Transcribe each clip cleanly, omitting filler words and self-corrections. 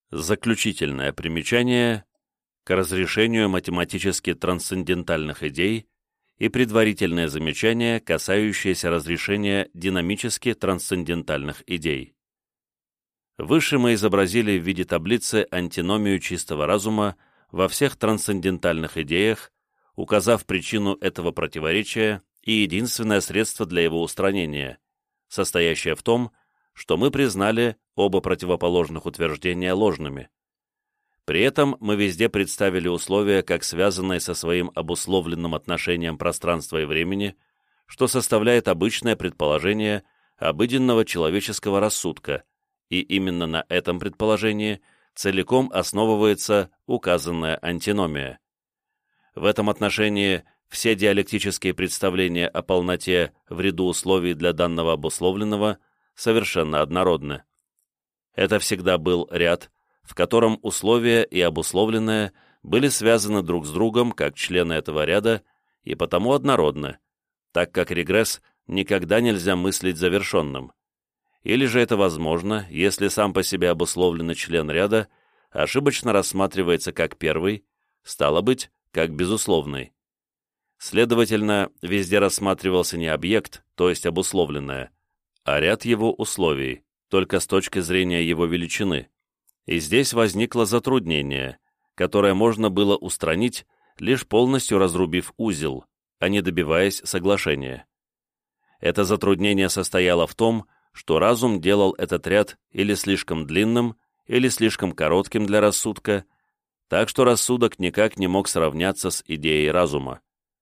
Заключительное примечание к разрешению математически трансцендентальных идей и предварительное замечание, касающееся разрешения динамически трансцендентальных идей. Выше мы изобразили в виде таблицы антиномию чистого разума во всех трансцендентальных идеях, указав причину этого противоречия и единственное средство для его устранения, состоящее в том, что мы признали оба противоположных утверждения ложными. При этом мы везде представили условия как связанные со своим обусловленным отношением пространства и времени, что составляет обычное предположение обыденного человеческого рассудка, и именно на этом предположении целиком основывается указанная антиномия. В этом отношении все диалектические представления о полноте в ряду условий для данного обусловленного совершенно однородны. Это всегда был ряд, в котором условия и обусловленное были связаны друг с другом как члены этого ряда и потому однородны, так как регресс никогда нельзя мыслить завершенным. Или же это возможно, если сам по себе обусловленный член ряда ошибочно рассматривается как первый, стало быть, как безусловный. Следовательно, везде рассматривался не объект, то есть обусловленное, а ряд его условий, только с точки зрения его величины. И здесь возникло затруднение, которое можно было устранить, лишь полностью разрубив узел, а не добиваясь соглашения. Это затруднение состояло в том, что разум делал этот ряд или слишком длинным, или слишком коротким для рассудка, так что рассудок никак не мог сравняться с идеей разума.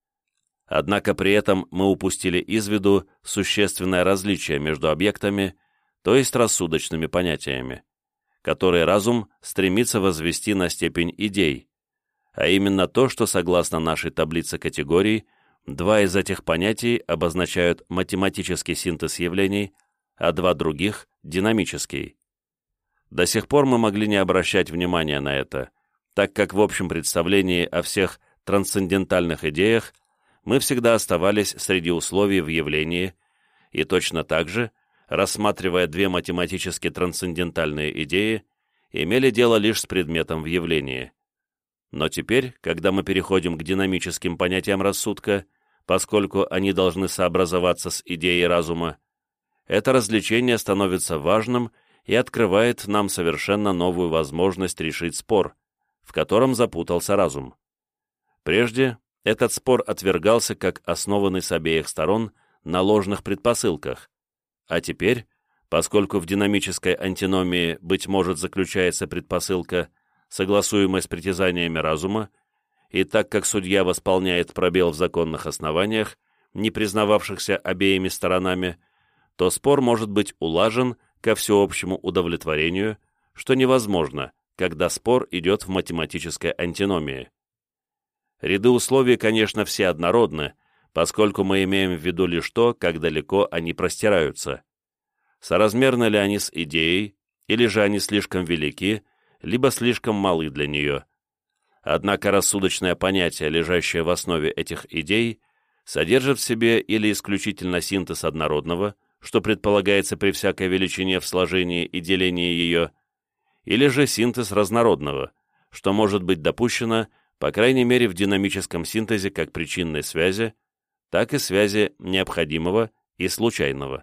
Однако при этом мы упустили из виду существенное различие между объектами, то есть рассудочными понятиями, которые разум стремится возвести на степень идей, а именно то, что согласно нашей таблице категорий, два из этих понятий обозначают математический синтез явлений, а два других – динамический. До сих пор мы могли не обращать внимания на это, так как в общем представлении о всех трансцендентальных идеях мы всегда оставались среди условий в явлении и точно так же, рассматривая две математически трансцендентальные идеи, имели дело лишь с предметом в явлении. Но теперь, когда мы переходим к динамическим понятиям рассудка, поскольку они должны сообразоваться с идеей разума, это развлечение становится важным и открывает нам совершенно новую возможность решить спор, в котором запутался разум. Прежде этот спор отвергался как основанный с обеих сторон на ложных предпосылках, а теперь, поскольку в динамической антиномии, быть может, заключается предпосылка, согласуемая с притязаниями разума, и так как судья восполняет пробел в законных основаниях, не признававшихся обеими сторонами, то спор может быть улажен ко всеобщему удовлетворению, что невозможно, когда спор идет в математической антиномии. Ряды условий, конечно, все однородны, поскольку мы имеем в виду лишь то, как далеко они простираются. Соразмерны ли они с идеей, или же они слишком велики, либо слишком малы для нее. Однако рассудочное понятие, лежащее в основе этих идей, содержит в себе или исключительно синтез однородного, что предполагается при всякой величине в сложении и делении ее, или же синтез разнородного, что может быть допущено, по крайней мере, в динамическом синтезе как причинной связи, так и связи необходимого и случайного.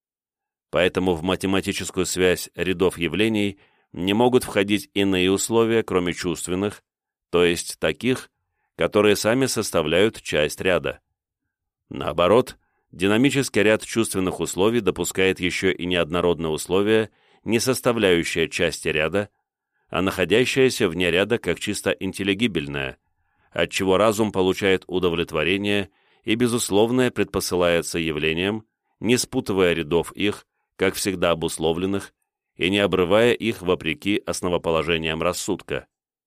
Поэтому в математическую связь рядов явлений не могут входить иные условия, кроме чувственных, то есть таких, которые сами составляют часть ряда. Наоборот, динамический ряд чувственных условий допускает еще и неоднородные условия, не составляющие части ряда, а находящаяся вне ряда как чисто интеллигибельная, отчего разум получает удовлетворение и безусловное предпосылается явлением, не спутывая рядов их, как всегда обусловленных, и не обрывая их вопреки основоположениям рассудка.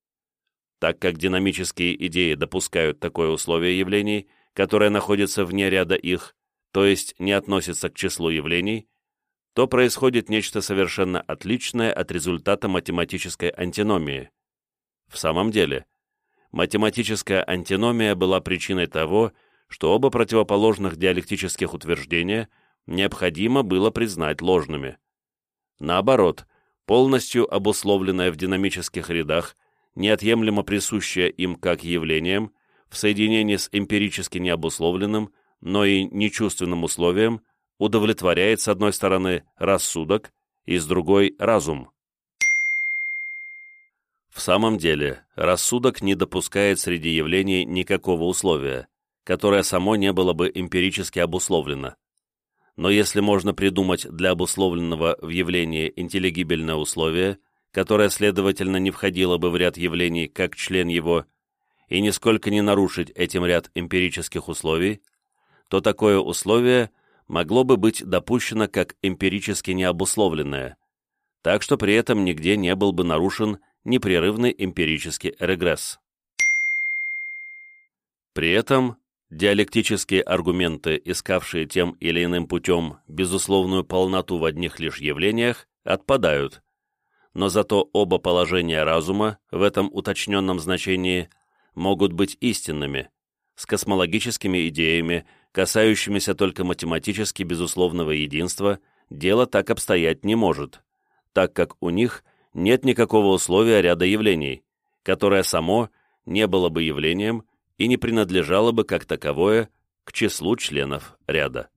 Так как динамические идеи допускают такое условие явлений, которое находится вне ряда их, то есть не относится к числу явлений, то происходит нечто совершенно отличное от результата математической антиномии. В самом деле, математическая антиномия была причиной того, что оба противоположных диалектических утверждения необходимо было признать ложными. Наоборот, полностью обусловленное в динамических рядах, неотъемлемо присущее им как явлениям, в соединении с эмпирически необусловленным, но и нечувственным условием, удовлетворяет с одной стороны рассудок и с другой разум. В самом деле, рассудок не допускает среди явлений никакого условия, которое само не было бы эмпирически обусловлено. Но если можно придумать для обусловленного в явлении интеллигибельное условие, которое, следовательно, не входило бы в ряд явлений как член его, и нисколько не нарушить этим ряд эмпирических условий, то такое условие могло бы быть допущено как эмпирически необусловленное, так что при этом нигде не был бы нарушен непрерывный эмпирический регресс. При этом диалектические аргументы, искавшие тем или иным путем безусловную полноту в одних лишь явлениях, отпадают, но зато оба положения разума в этом уточненном значении могут быть истинными, с космологическими идеями, касающимися только математически безусловного единства, дело так обстоять не может, так как у них нет никакого условия ряда явлений, которое само не было бы явлением и не принадлежало бы как таковое к числу членов ряда.